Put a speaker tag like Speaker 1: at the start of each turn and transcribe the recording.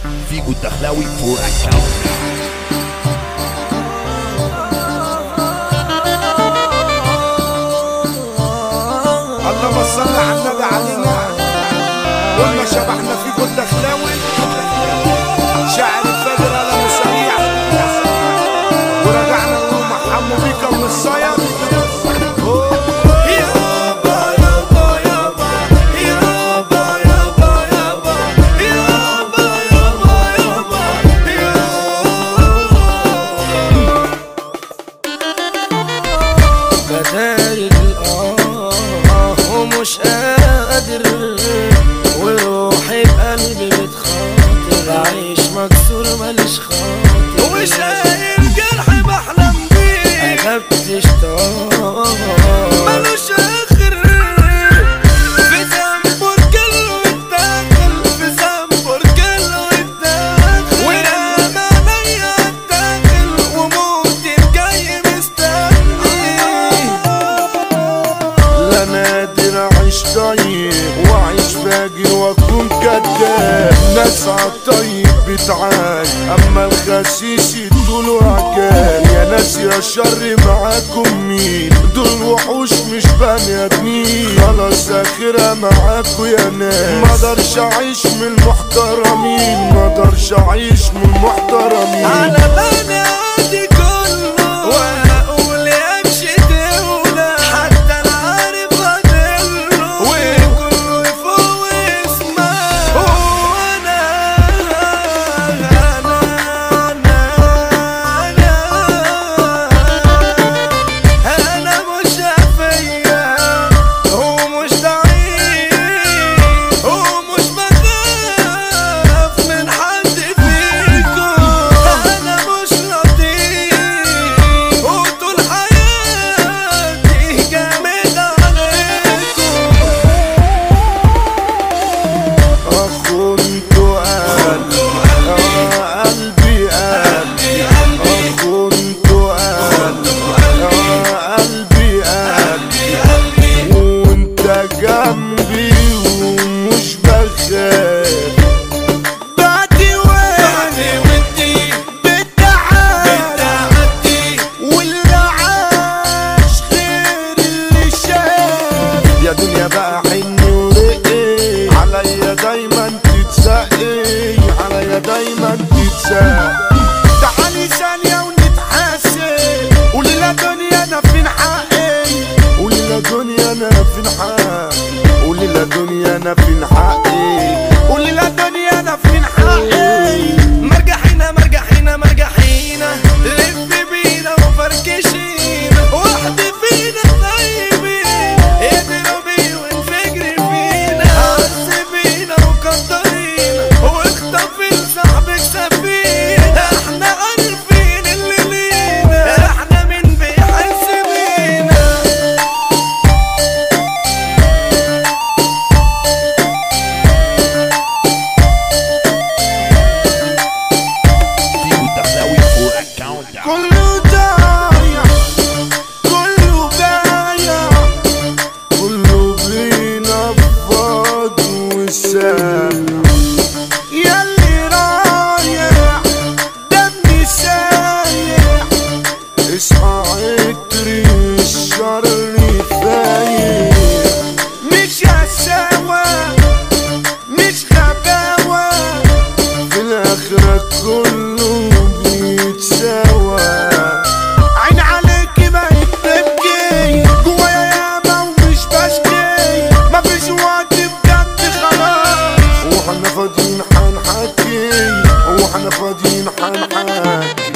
Speaker 1: فيجو الدخلاوي فور اكاونت.
Speaker 2: اللهم صل على النبي علينا. قلنا شبحنا فيجو الدخلاوي شاعر الفجر على مسريع، ورجعنا نقول محمو بيكا من الصياد.
Speaker 3: ومش قادر وروحي بقلبي بتخاطر، عايش مكسور ماليش خاطر، ومش قايل جرحي بحلم بيه، قلبت اشتاق مالوش اخر، في زنبور كله اتاكل، في زنبور كله اتاكل، ونام عليا اتاكل، وموتي الجاي مستني.
Speaker 2: لا نادر اعيش طيب واعيش فاجر واكون كداب، ناس عالطيب بتعاي اما الخسيس دول وعجال، يا ناس يا شر معاكم مين؟ دول وحوش مش بني ادمين، خلاص اخرها معاكم يا ناس، مقدرش اعيش من المحترمين، مقدرش اعيش من المحترمين.
Speaker 3: على بني عادي كله واقول يمشي دولة، حتى العارف غدله وكله يفوق اسمه، وانا انا مش شافية ومش ضعيف ومش بخاف من حد فيكم، انا مش لطيف وطول حياتي جامد عليكم.
Speaker 2: اخنتوا قلبي اخنتوا قلبي وانت جنبي ومش بخاف، بعدي وانتي بتعدي، واللي عاش غير اللي شاف، يا دنيا بقى حني ورقي عليا دايما تتسقي، عليا دايما تتسقي. تعالي ثانية ونتحاسب، قولي لا دنيا انا فين حقي، قولي لا دنيا انا فين حقي، قولي لا دنيا انا فين حقي، قولي لا دنيا انا فين حقي.
Speaker 3: مرجحينا مرجحينا مرجحينا، لف بينا وفركشينا، واحد فينا طيبين اضربي وانفجري فينا، عز بينا وقدرينا واخطفي لصاحبك سفينة، احنا عارفين اللي لينا، احنا مين بيحس بينا.
Speaker 1: فيجو الدخلاوي فور اكاونت.
Speaker 2: كله ضايع كله بايع، كله بينفض وسامع، ياللي رايح دمي سايح، اصحى عطري الشر فايق، مش هساوى مش غباوة، في الآخرة كله بيتساوى. عين عليكي بقيت تبكي جوايا ياما ومش بشكي، مفيش وقت بجد خلاص، واحنا فاضيين حنحكي، واحنا فاضيين حنحكي.